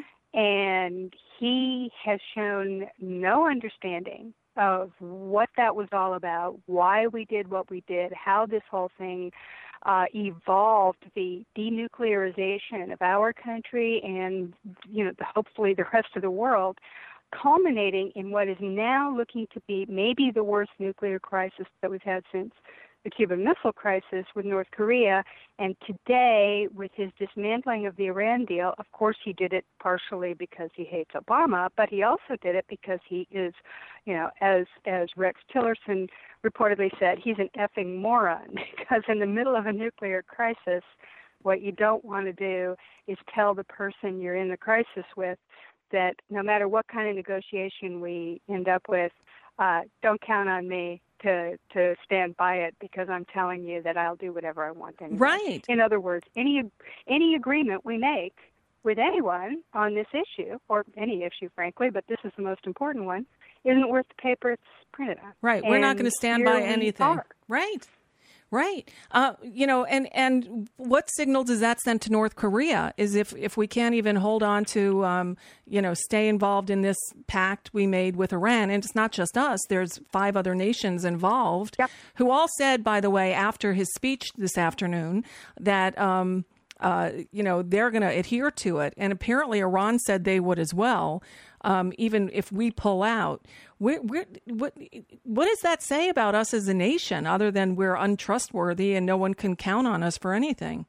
and he has shown no understanding of what that was all about, why we did what we did, how this whole thing uh, evolved, the denuclearization of our country and, you know, the, hopefully the rest of the world, culminating in what is now looking to be maybe the worst nuclear crisis that we've had since the Cuban Missile Crisis with North Korea. And today, with his dismantling of the Iran deal, of course he did it partially because he hates Obama, but he also did it because he is, you know, as as Rex Tillerson reportedly said, he's an effing moron, because in the middle of a nuclear crisis, what you don't want to do is tell the person you're in the crisis with that no matter what kind of negotiation we end up with, uh, don't count on me to to stand by it, because I'm telling you that I'll do whatever I want anyway. Right. In other words, any any agreement we make with anyone on this issue, or any issue, frankly, but this is the most important one, isn't worth the paper it's printed on. Right. We're and not going to stand by anything. Are. Right. Right. Uh, you know, and, and what signal does that send to North Korea is if, if we can't even hold on to, um, you know, stay involved in this pact we made with Iran. And it's not just us. There's five other nations involved yep. who all said, by the way, after his speech this afternoon, that, um, uh, you know, they're going to adhere to it. And apparently Iran said they would as well, um, even if we pull out. We're, we're, what, what does that say about us as a nation, other than we're untrustworthy and no one can count on us for anything?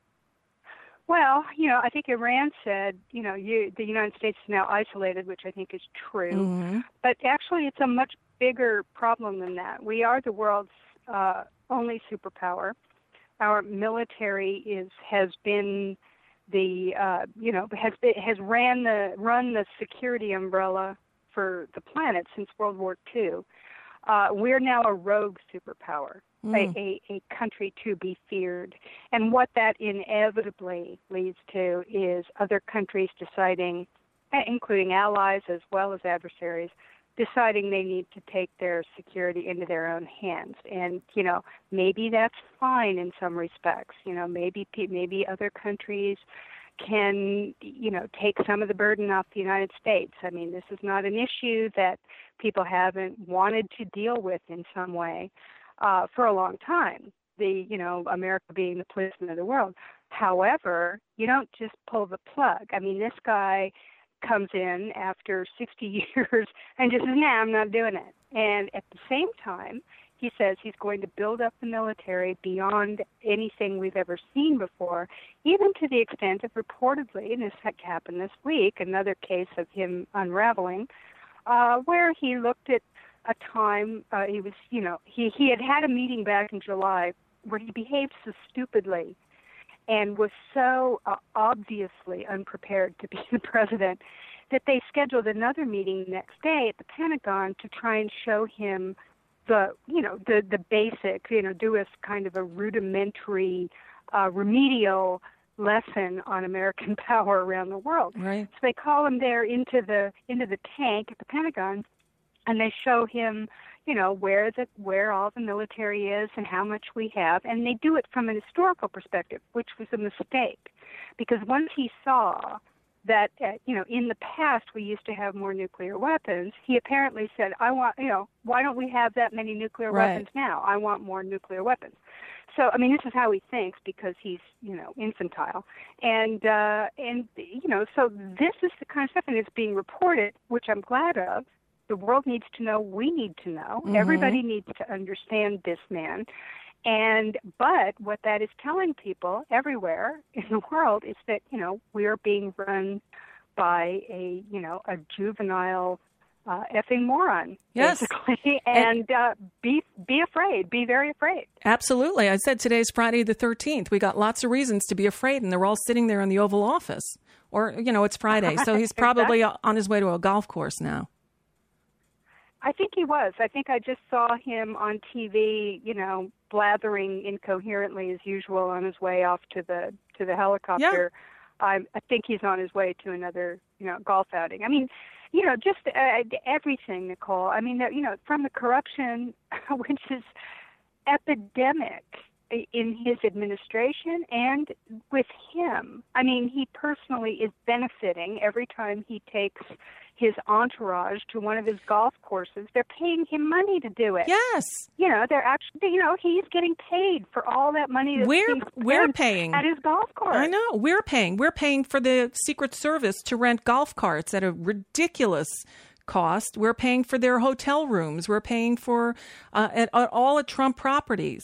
Well, you know, I think Iran said, you know, you, the United States is now isolated, which I think is true. Mm-hmm. But actually, it's a much bigger problem than that. We are the world's uh, only superpower. Our military is has been the, uh, you know, has been, has ran the run the security umbrella for the planet since World War Two. Uh, we're now a rogue superpower, mm. a, a, a country to be feared. And what that inevitably leads to is other countries deciding, including allies as well as adversaries, deciding they need to take their security into their own hands. And, you know, maybe that's fine in some respects. You know, maybe maybe other countries can, you know, take some of the burden off the United States. I mean, this is not an issue that people haven't wanted to deal with in some way uh, for a long time, the, you know, America being the policeman of the world. However, you don't just pull the plug. I mean, this guy comes in after sixty years and just says, nah, I'm not doing it. And at the same time, he says he's going to build up the military beyond anything we've ever seen before, even to the extent of reportedly, and this happened this week, another case of him unraveling, uh, where he looked at a time, uh, he was, you know, he, he had had a meeting back in July where he behaved so stupidly and was so uh, obviously unprepared to be the president that they scheduled another meeting the next day at the Pentagon to try and show him the, you know, the, the basic, you know, do a kind of a rudimentary uh, remedial lesson on American power around the world. Right. So they call him there into the into the tank at the Pentagon, and they show him, you know, where the where all the military is and how much we have, and they do it from an historical perspective, which was a mistake, because once he saw that, uh, you know, in the past we used to have more nuclear weapons, he apparently said, I want, you know, why don't we have that many nuclear Right. weapons now? I want more nuclear weapons. So, I mean, this is how he thinks because he's, you know, infantile. And, uh, and you know, so this is the kind of stuff, and it's being reported, which I'm glad of. The world needs to know. We need to know. Mhm. Everybody needs to understand this man. And but what that is telling people everywhere in the world is that, you know, we are being run by a, you know, a juvenile uh, effing moron, Yes. basically. And uh, be be afraid. Be very afraid. Absolutely. I said today's Friday the thirteenth. We got lots of reasons to be afraid, and they're all sitting there in the Oval Office. Or, you know, it's Friday, so he's probably Exactly. on his way to a golf course now. I think he was. I think I just saw him on T V, you know, blathering incoherently as usual on his way off to the to the helicopter. I, I think he's on his way to another, you know, golf outing. I mean, you know, just uh, everything, Nicole. I mean, you know, from the corruption, which is epidemic in his administration and with him. I mean, he personally is benefiting every time he takes his entourage to one of his golf courses. They're paying him money to do it. Yes. You know, they're actually, you know, he's getting paid for all that money that's We're being we're spent paying at his golf course. I know. We're paying. We're paying for the Secret Service to rent golf carts at a ridiculous cost. We're paying for their hotel rooms. We're paying for uh, at, at all at Trump properties.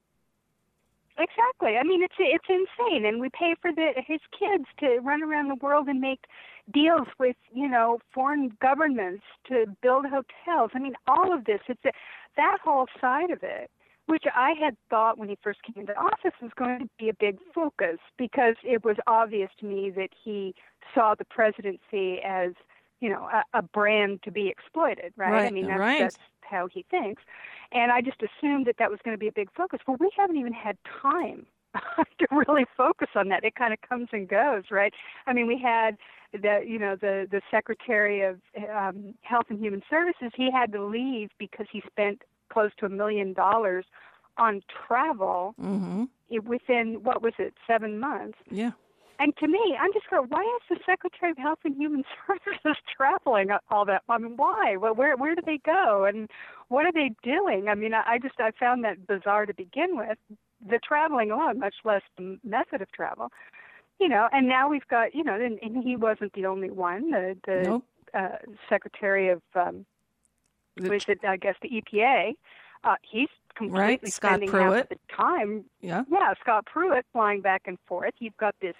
Exactly. I mean, it's it's insane, and we pay for the his kids to run around the world and make deals with, you know, foreign governments to build hotels. I mean, all of this. It's a, that whole side of it, which I had thought when he first came into office was going to be a big focus, because it was obvious to me that he saw the presidency as, you know, a, a brand to be exploited. Right. Right, I mean, that's, right. that's how he thinks. And I just assumed that that was going to be a big focus. Well, we haven't even had time to really focus on that. It kind of comes and goes, right? I mean, we had the, you know, the, the Secretary of um, Health and Human Services. He had to leave because he spent close to a million dollars on travel Mm-hmm. within, what was it, seven months. Yeah. And to me, I'm just going, why is the Secretary of Health and Human Services traveling all that? I mean, why? Well, where where do they go? And what are they doing? I mean, I just, I found that bizarre to begin with, the traveling alone, much less the method of travel. You know, and now we've got, you know, and, and he wasn't the only one. The, the Nope. uh, Secretary of, um, was it, I guess, the E P A, uh, he's completely Right, Scott spending half Pruitt. of the time. Yeah. Yeah, Scott Pruitt flying back and forth. You've got this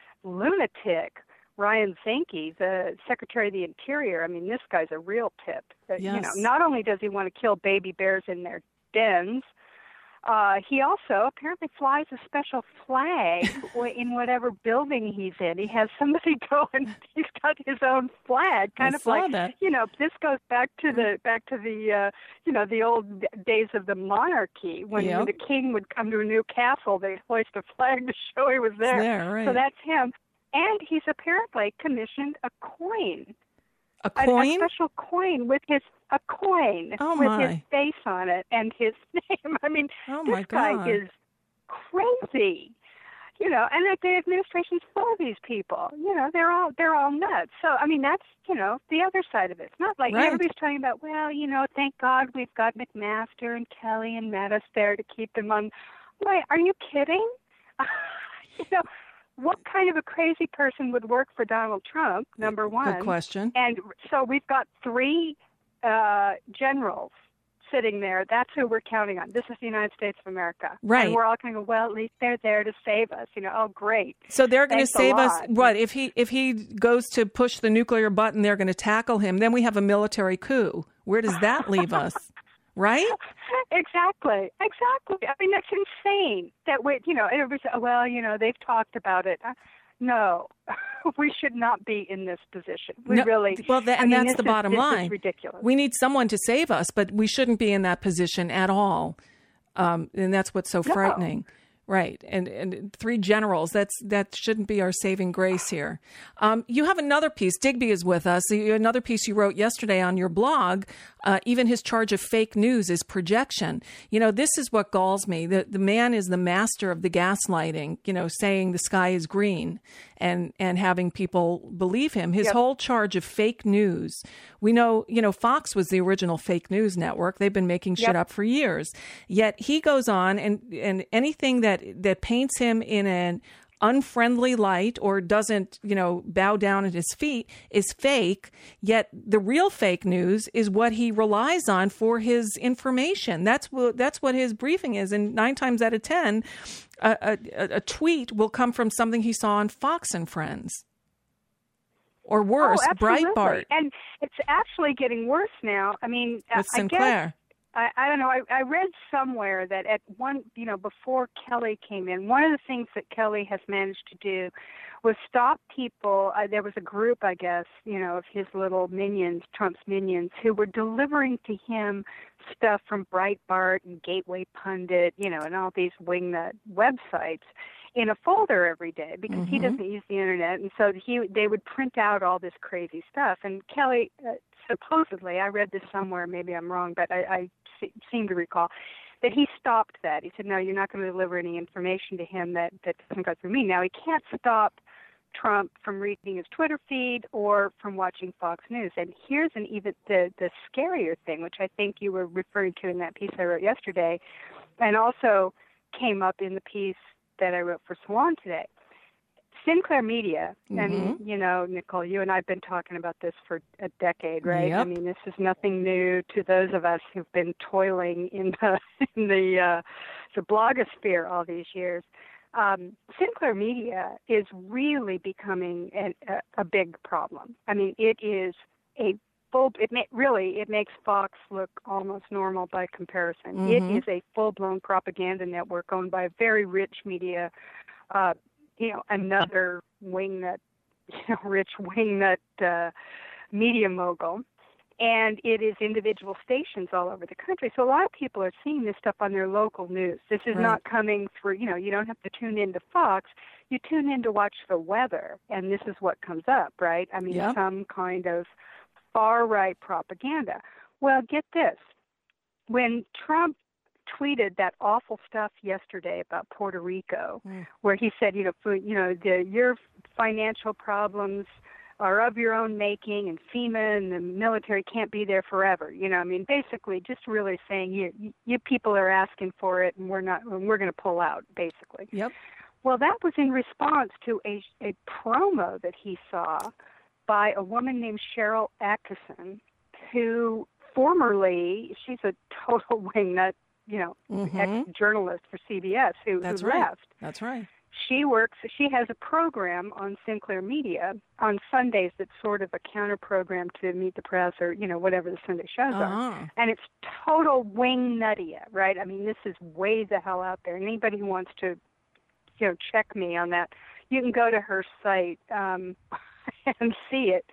lunatic, Ryan Zinke, the Secretary of the Interior. I mean, this guy's a real tip. Uh, You know, Yes. not only does he want to kill baby bears in their dens, uh, he also apparently flies a special flag w- in whatever building he's in. He has somebody go and he's got his own flag, kind I of saw like that. you know. This goes back to the back to the uh, you know the old d- days of the monarchy when, Yep. when the king would come to a new castle. They'd hoist a flag to show he was there. there, right. So that's him. And he's apparently commissioned a coin. A A, coin? a special coin with his a coin Oh, with my. his face on it and his name. I mean, Oh, this my guy God. is crazy. You know, and that the administration's full of these people. You know, they're all they're all nuts. So I mean, that's, you know, the other side of it. It's not like Right. everybody's talking about, well, you know, thank God we've got McMaster and Kelly and Mattis there to keep them on. Wait, are you kidding? You know, what kind of a crazy person would work for Donald Trump, number one? Good question. And so we've got three uh, generals sitting there. That's who we're counting on. This is the United States of America. Right. And we're all going to go, well, at least they're there to save us. You know, oh, great. So they're going to Thanks a save us. lot. What if he if he goes to push the nuclear button? They're going to tackle him. Then we have a military coup. Where does that leave us? right? Exactly, exactly. I mean, that's insane. That we, you know, everybody said, well, you know, they've talked about it. Uh, No, we should not be in this position. We No, really. well, that, I and mean, that's this the is- bottom this line. Is ridiculous. We need someone to save us, but we shouldn't be in that position at all. Um, and that's what's so No. frightening. Right. And and three generals, that's that shouldn't be our saving grace here. Um, you have another piece. Digby is with us. Another piece you wrote yesterday on your blog. Uh, even his charge of fake news is projection. You know, this is what galls me. The, the man is the master of the gaslighting, you know, saying the sky is green and, and having people believe him. His Yep. whole charge of fake news. We know, you know, Fox was the original fake news network. They've been making shit Yep. up for years. Yet he goes on and, and anything that, that paints him in an unfriendly light or doesn't, you know, bow down at his feet is fake. Yet the real fake news is what he relies on for his information. That's what, that's what his briefing is. And nine times out of ten, a, a, a tweet will come from something he saw on Fox and Friends. Or worse, oh, absolutely. Breitbart. And it's actually getting worse now. I mean, With I Sinclair. guess, I, I don't know. I, I read somewhere that at one, you know, before Kelly came in, one of the things that Kelly has managed to do was stop people. Uh, there was a group, I guess, you know, of his little minions, Trump's minions, who were delivering to him stuff from Breitbart and Gateway Pundit, you know, and all these wingnut websites in a folder every day because mm-hmm. he doesn't use the internet, and so he they would print out all this crazy stuff. And Kelly, uh, supposedly, I read this somewhere, maybe I'm wrong, but I, I se- seem to recall that he stopped that. He said, "No, you're not going to deliver any information to him that that doesn't go through me." Now he can't stop Trump from reading his Twitter feed or from watching Fox News. And here's an even the the scarier thing, which I think you were referring to in that piece I wrote yesterday, and also came up in the piece that I wrote for Salon today. Sinclair Media, mm-hmm. and, you know, Nicole, you and I have been talking about this for a decade, right? Yep. I mean, this is nothing new to those of us who've been toiling in the in the, uh, the blogosphere all these years. Um, Sinclair Media is really becoming an, a, a big problem. I mean, it is a full, it may, really, it makes Fox look almost normal by comparison. Mm-hmm. It is a full-blown propaganda network owned by a very rich media, uh, you know, another wingnut, you know, rich wingnut uh, media mogul. And it is individual stations all over the country. So a lot of people are seeing this stuff on their local news. This is right. not coming through, you know, you don't have to tune into Fox. You tune in to watch the weather, and this is what comes up, right? I mean, yep. some kind of far-right propaganda. Well, get this. When Trump tweeted that awful stuff yesterday about Puerto Rico, mm. where he said, you know, for, you know, the, your financial problems are of your own making, and FEMA and the military can't be there forever. You know, I mean, basically, just really saying you, you people are asking for it, and we're not, and we're going to pull out, basically. Yep. Well, that was in response to a, a promo that he saw by a woman named Cheryl Atkinson, who formerly, she's a total wingnut, you know, mm-hmm. ex-journalist for C B S who, That's who right. left. That's right. She works, she has a program on Sinclair Media on Sundays that's sort of a counter program to Meet the Press or, you know, whatever the Sunday shows uh-huh. are. And it's total wingnuttia, right? I mean, this is way the hell out there. And anybody who wants to, you know, check me on that, you can go to her site um, and see it.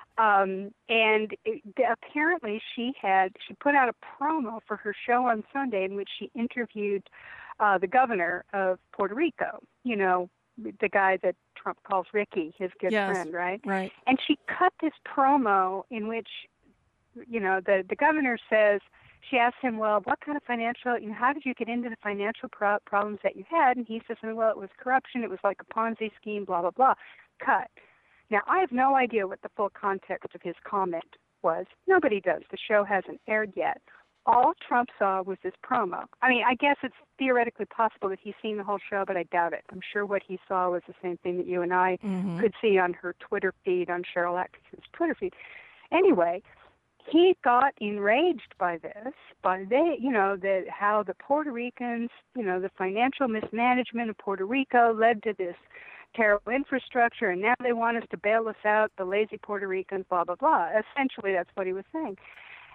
Um, and it, apparently she had, she put out a promo for her show on Sunday in which she interviewed uh, the governor of Puerto Rico, you know, the guy that Trump calls Ricky, his good yes, friend, right? Right. And she cut this promo in which, you know, the, the governor says, she asked him, well, what kind of financial, you know, how did you get into the financial pro- problems that you had? And he says, well, it was corruption. It was like a Ponzi scheme, blah, blah, blah. Cut. Now, I have no idea what the full context of his comment was. Nobody does. The show hasn't aired yet. All Trump saw was this promo. I mean, I guess it's theoretically possible that he's seen the whole show, but I doubt it. I'm sure what he saw was the same thing that you and I mm-hmm. could see on her Twitter feed, on Cheryl Atkinson's Twitter feed. Anyway, he got enraged by this, by they, you know, the how the Puerto Ricans, you know, the financial mismanagement of Puerto Rico led to this terrible infrastructure, and now they want us to bail us out, the lazy Puerto Ricans, blah, blah, blah. Essentially, that's what he was saying.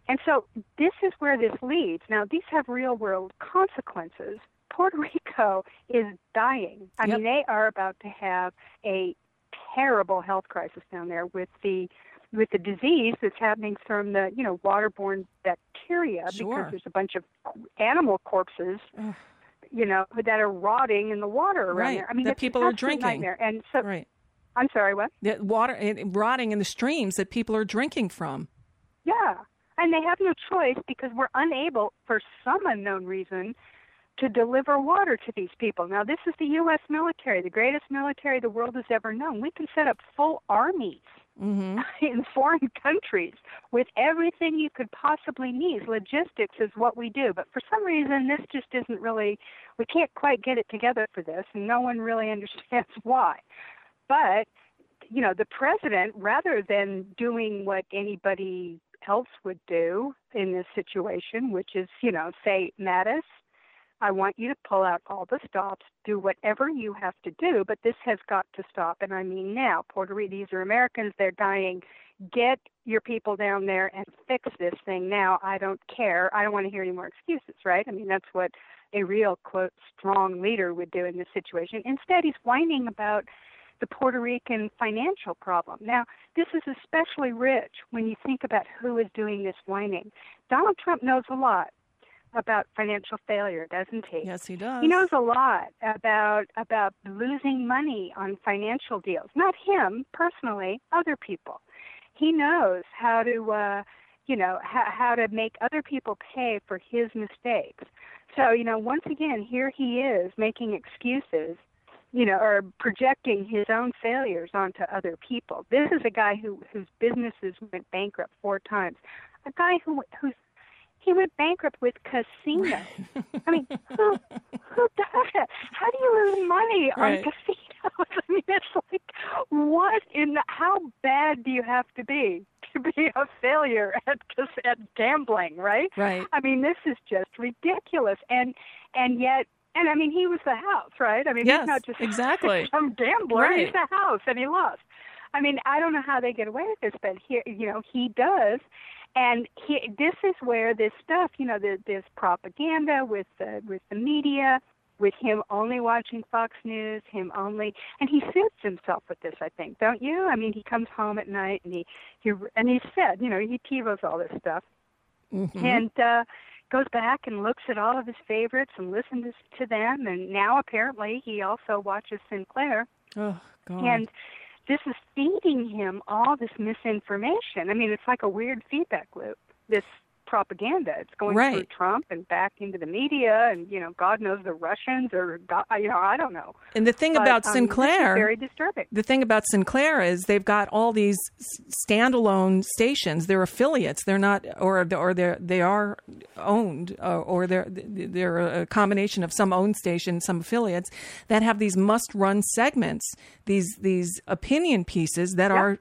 And so this is where this leads. Now, these have real-world consequences. Puerto Rico is dying. I Yep. mean, they are about to have a terrible health crisis down there with the with the disease that's happening from the, you know, waterborne bacteria Sure. because there's a bunch of animal corpses, Ugh. you know, that are rotting in the water around Right, there. I mean, that it's people an are absolute drinking. Nightmare. And so, Right. I'm sorry, what? The water it, rotting in the streams that people are drinking from. Yeah, and they have no choice because we're unable, for some unknown reason, to deliver water to these people. Now, this is the U S military, the greatest military the world has ever known. We can set up full armies Mm-hmm. in foreign countries with everything you could possibly need. Logistics is what we do. But for some reason, this just isn't really, we can't quite get it together for this, and no one really understands why. But, you know, the president, rather than doing what anybody else would do in this situation, which is, you know, say, Mattis, I want you to pull out all the stops, do whatever you have to do, but this has got to stop. And I mean now, Puerto Rico, these are Americans, they're dying. Get your people down there and fix this thing now. I don't care. I don't want to hear any more excuses, right? I mean, that's what a real, quote, strong leader would do in this situation. Instead, he's whining about the Puerto Rican financial problem. Now, this is especially rich when you think about who is doing this whining. Donald Trump knows a lot about financial failure, doesn't he? Yes, he does. He knows a lot about about losing money on financial deals. Not him personally, other people. He knows how to, uh, you know, how, how to make other people pay for his mistakes. So, you know, once again, here he is making excuses, you know, or projecting his own failures onto other people. This is a guy who whose businesses went bankrupt four times. A guy who who's He went bankrupt with casinos. I mean, who, who does that? How do you lose money Right. on casinos? I mean, it's like, what in the, how bad do you have to be to be a failure at at gambling, right? Right. I mean, this is just ridiculous. And and yet, and I mean, he was the house, right? I mean, Yes, he's not just exactly. some gambler. Right. He's the house, and he lost. I mean, I don't know how they get away with this, but here, you know, he does. And he, this is where this stuff, you know, the, this propaganda with the, with the media, with him only watching Fox News, him only, and he suits himself with this, I think, don't you? I mean, he comes home at night and he, he and he said, you know, he TiVos all this stuff, Mm-hmm. and uh, goes back and looks at all of his favorites and listens to them, and now apparently he also watches Sinclair. Oh, God. And this is feeding him all this misinformation. I mean, it's like a weird feedback loop, this propaganda. It's going Right. through Trump and back into the media, and, you know, God knows the Russians, or, God, you know, I don't know. And the thing But, about um, Sinclair, this is very disturbing. the thing about Sinclair is they've got all these s- standalone stations. They're affiliates. They're not, or or they they are owned, uh, or they're they're a combination of some owned stations, some affiliates that have these must-run segments, these these opinion pieces that Yep. are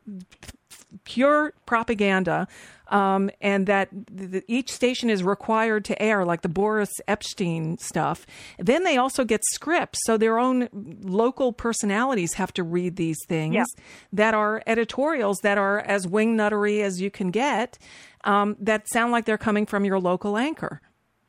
pure propaganda, um, and that th- th- each station is required to air, like the Boris Epstein stuff. Then they also get scripts, so their own local personalities have to read these things Yeah. that are editorials that are as wingnuttery as you can get, um, that sound like they're coming from your local anchor.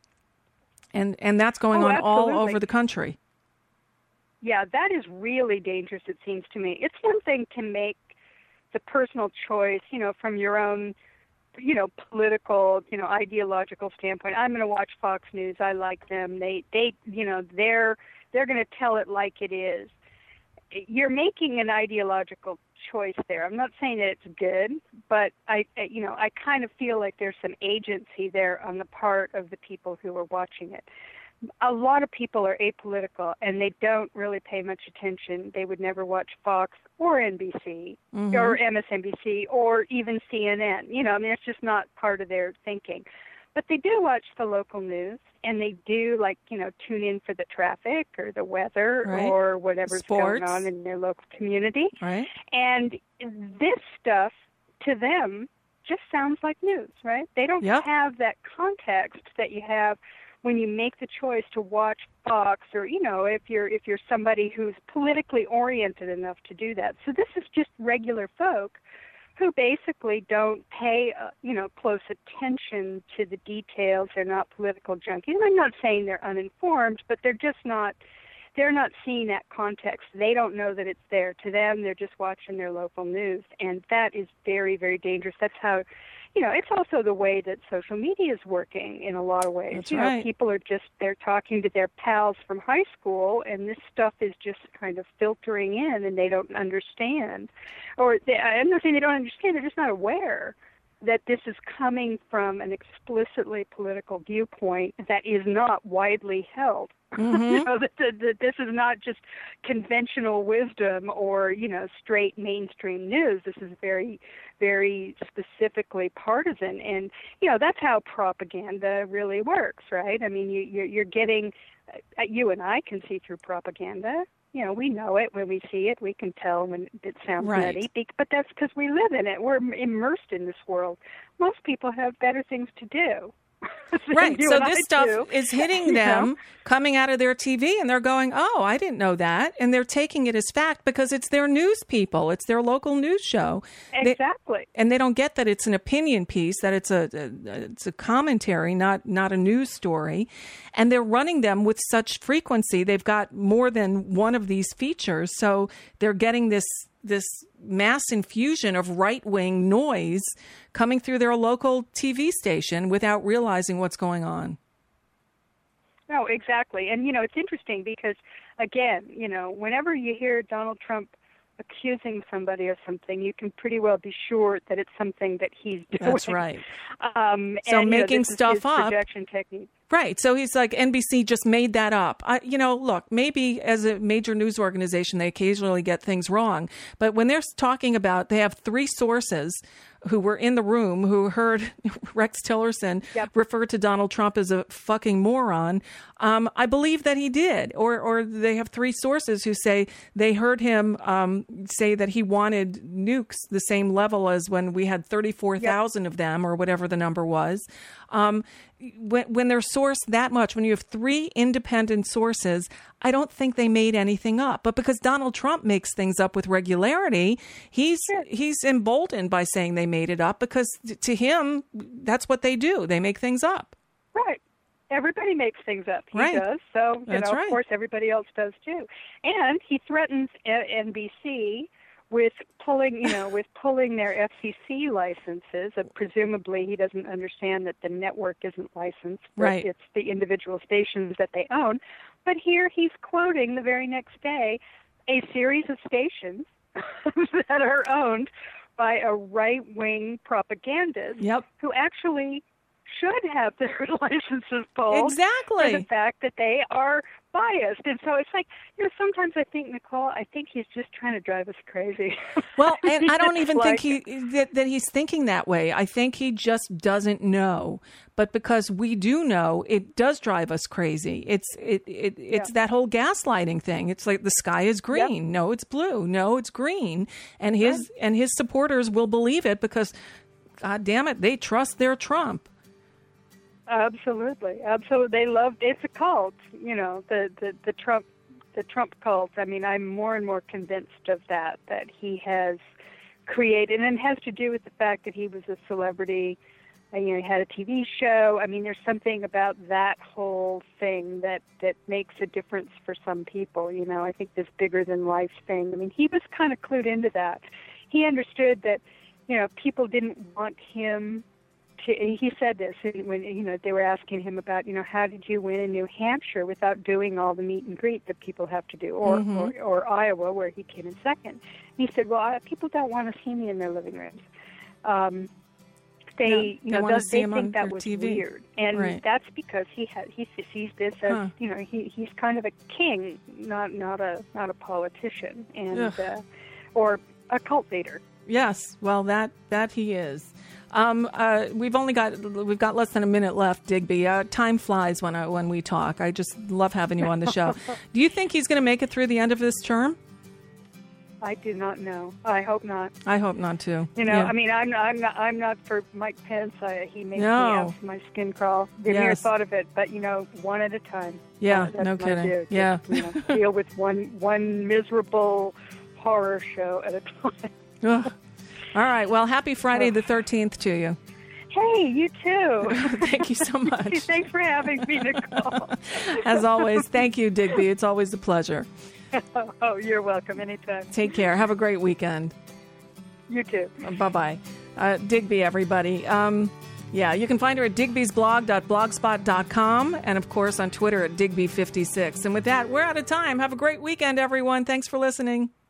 And and that's going Oh, on all absolutely. over the country. Yeah, that is really dangerous, it seems to me. It's one thing to make the personal choice, you know, from your own, you know, political, you know, ideological standpoint. I'm going to watch Fox News. I like them. They, they, you know, they're they're going to tell it like it is. You're making an ideological choice there. I'm not saying that it's good, but I, I- you know, I kind of feel like there's some agency there on the part of the people who are watching it. A lot of people are apolitical, and they don't really pay much attention. They would never watch Fox or N B C Mhm. or M S N B C or even C N N. You know, I mean, it's just not part of their thinking. But they do watch the local news, and they do, like, you know, tune in for the traffic or the weather Right. or whatever's Sports. going on in their local community. Right. And this stuff, to them, just sounds like news, right? They don't Yep. have that context that you have when you make the choice to watch Fox, or, you know, if you're if you're somebody who's politically oriented enough to do that. So this is just regular folk who basically don't pay, uh, you know, close attention to the details. They're not political junkies. I'm not saying they're uninformed, but they're just not, they're not seeing that context. They don't know that it's there. To them, they're just watching their local news, and that is very, very dangerous. That's how, you know, it's also the way that social media is working in a lot of ways. That's you know, right. people are just, they're talking to their pals from high school, and this stuff is just kind of filtering in, and they don't understand. Or they, I'm not saying they don't understand, they're just not aware that this is coming from an explicitly political viewpoint that is not widely held. Mm-hmm. You know, that, that, that this is not just conventional wisdom or, you know, straight mainstream news. This is very, very specifically partisan. And, you know, that's how propaganda really works, right? I mean, you, you're, you're getting, uh, you and I can see through propaganda. You know, we know it when we see it. We can tell when it sounds Right. nutty, but that's because we live in it. We're immersed in this world. Most people have better things to do. Right. You So and this I stuff do. is hitting You them know? coming out of their T V, and they're going, oh, I didn't know that. And they're taking it as fact because it's their news people. It's their local news show. Exactly. They, and they don't get that it's an opinion piece, that it's a, a it's a commentary, not not a news story. And they're running them with such frequency. They've got more than one of these features. So they're getting this this mass infusion of right-wing noise coming through their local T V station without realizing what's going on. No, exactly. And, you know, it's interesting because, again, you know, whenever you hear Donald Trump accusing somebody of something, you can pretty well be sure that it's something that he's doing. That's right. Um, So and, you know, making this is stuff his up- projection technique. Right. So he's like, N B C just made that up. I, you know, look, maybe as a major news organization, they occasionally get things wrong. But when they're talking about, they have three sources who were in the room who heard Rex Tillerson Yep. refer to Donald Trump as a fucking moron. Um, I believe that he did. Or, or they have three sources who say they heard him um, say that he wanted nukes the same level as when we had thirty-four thousand of them, or whatever the number was. Um, when, when they're sourced that much, when you have three independent sources, I don't think they made anything up. But because Donald Trump makes things up with regularity, he's he's emboldened by saying they made it up, because t- to him, that's what they do. They make things up. Right. Everybody makes things up. He Right. does. So, you That's know, right. of course, everybody else does too. And he threatens uh, N B C with pulling, you know, with pulling their F C C licenses. Uh, presumably, he doesn't understand that the network isn't licensed, but Right. it's the individual stations that they own. But here he's quoting the very next day a series of stations that are owned by a right-wing propagandist Yep. who actually should have their licenses pulled Exactly. for the fact that they are biased. And so it's like, you know, sometimes I think, Nicole, I think he's just trying to drive us crazy. Well, and I don't It's even like- think he that, that he's thinking that way. I think he just doesn't know. But because we do know, it does drive us crazy. It's it, it it's Yeah. that whole gaslighting thing. It's like the sky is green. No, it's blue. No, it's green. And his and his supporters will believe it because, God damn it, they trust their Trump. Absolutely, absolutely. They love. It's a cult, you know. The, the the Trump, the Trump cult. I mean, I'm more and more convinced of that. That he has created, and it has to do with the fact that he was a celebrity. uh, You know, he had a T V show. I mean, there's something about that whole thing that that makes a difference for some people. You know, I think this bigger than life thing. I mean, he was kind of clued into that. He understood that, you know, people didn't want him. He said this when, you know, they were asking him about, you know, how did you win in New Hampshire without doing all the meet and greet that people have to do, or Mhm. or, or Iowa, where he came in second. And he said, well, I, people don't want to see me in their living rooms. Um, they, No, you they know, wanna they, see they him think on that their was T V. weird, and Right. that's because he has he sees this as, Huh. you know, he he's kind of a king, not not a not a politician, and Ugh. uh, or a cult leader. Yes, well, that that he is. Um, uh, we've only got we've got less than a minute left, Digby. Uh, time flies when I when we talk. I just love having you on the show. Do you think he's going to make it through the end of this term? I do not know. I hope not. I hope not too. You know, Yeah. I mean, I'm I'm not I'm not for Mike Pence. I, he makes No. me have my skin crawl. The mere Yes. thought of it, but you know, one at a time. Yeah, Uh, that's no what I kidding. do. Just, Yeah. you know, deal with one one miserable horror show at a time. Ugh. All right. Well, happy Friday the thirteenth to you. Hey, you too. Thank you so much. Thanks for having me, Nicole. As always, thank you, Digby. It's always a pleasure. Oh, you're welcome. Anytime. Take care. Have a great weekend. You too. Bye-bye. Uh, Digby, everybody. Um, yeah, you can find her at digbys blog dot blogspot dot com and, of course, on Twitter at digby fifty-six. And with that, we're out of time. Have a great weekend, everyone. Thanks for listening.